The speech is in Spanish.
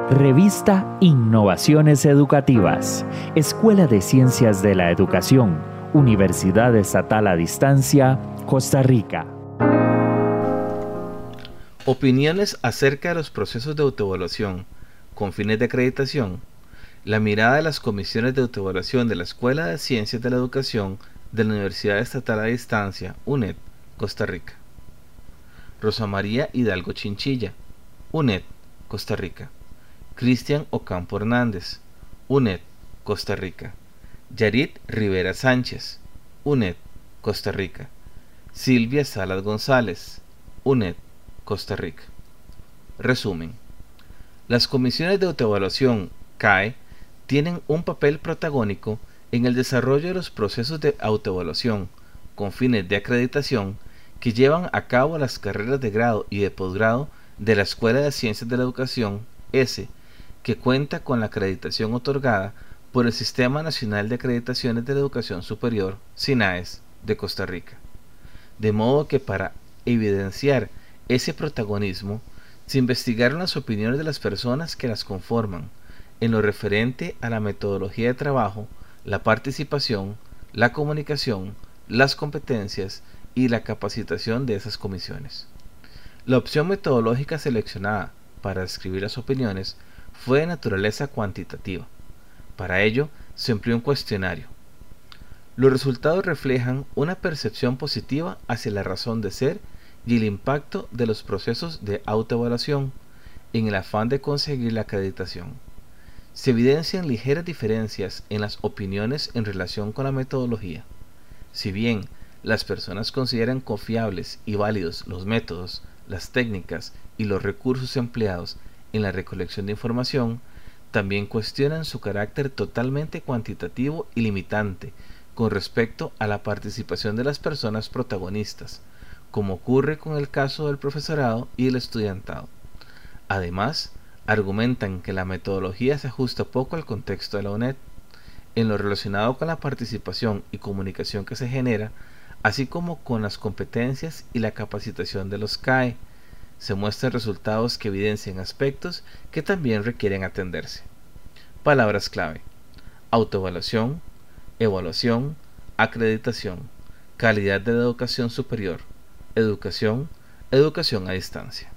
Revista Innovaciones Educativas, Escuela de Ciencias de la Educación, Universidad Estatal a Distancia, Costa Rica. Opiniones acerca de los procesos de autoevaluación con fines de acreditación. La mirada de las comisiones de autoevaluación de la Escuela de Ciencias de la Educación de la Universidad Estatal a Distancia, UNED, Costa Rica. Rosa María Hidalgo Chinchilla, UNED, Costa Rica. Cristian Ocampo Hernández, UNED, Costa Rica. Yarit Rivera Sánchez, UNED, Costa Rica. Silvia Salas González, UNED, Costa Rica. Resumen. Las comisiones de autoevaluación CAE tienen un papel protagónico en el desarrollo de los procesos de autoevaluación con fines de acreditación que llevan a cabo las carreras de grado y de posgrado de la Escuela de Ciencias de la Educación S, que cuenta con la acreditación otorgada por el Sistema Nacional de Acreditaciones de la Educación Superior, SINAES, de Costa Rica. De modo que para evidenciar ese protagonismo, se investigaron las opiniones de las personas que las conforman, en lo referente a la metodología de trabajo, la participación, la comunicación, las competencias y la capacitación de esas comisiones. La opción metodológica seleccionada para describir las opiniones fue de naturaleza cuantitativa. Para ello, se empleó un cuestionario. Los resultados reflejan una percepción positiva hacia la razón de ser y el impacto de los procesos de autoevaluación en el afán de conseguir la acreditación. Se evidencian ligeras diferencias en las opiniones en relación con la metodología. Si bien las personas consideran confiables y válidos los métodos, las técnicas y los recursos empleados en la recolección de información, también cuestionan su carácter totalmente cuantitativo y limitante con respecto a la participación de las personas protagonistas, como ocurre con el caso del profesorado y el estudiantado. Además, argumentan que la metodología se ajusta poco al contexto de la UNED, en lo relacionado con la participación y comunicación que se genera, así como con las competencias y la capacitación de los CAE. Se muestran resultados que evidencian aspectos que también requieren atenderse. Palabras clave: autoevaluación, evaluación, acreditación, calidad de la educación superior, educación, educación a distancia.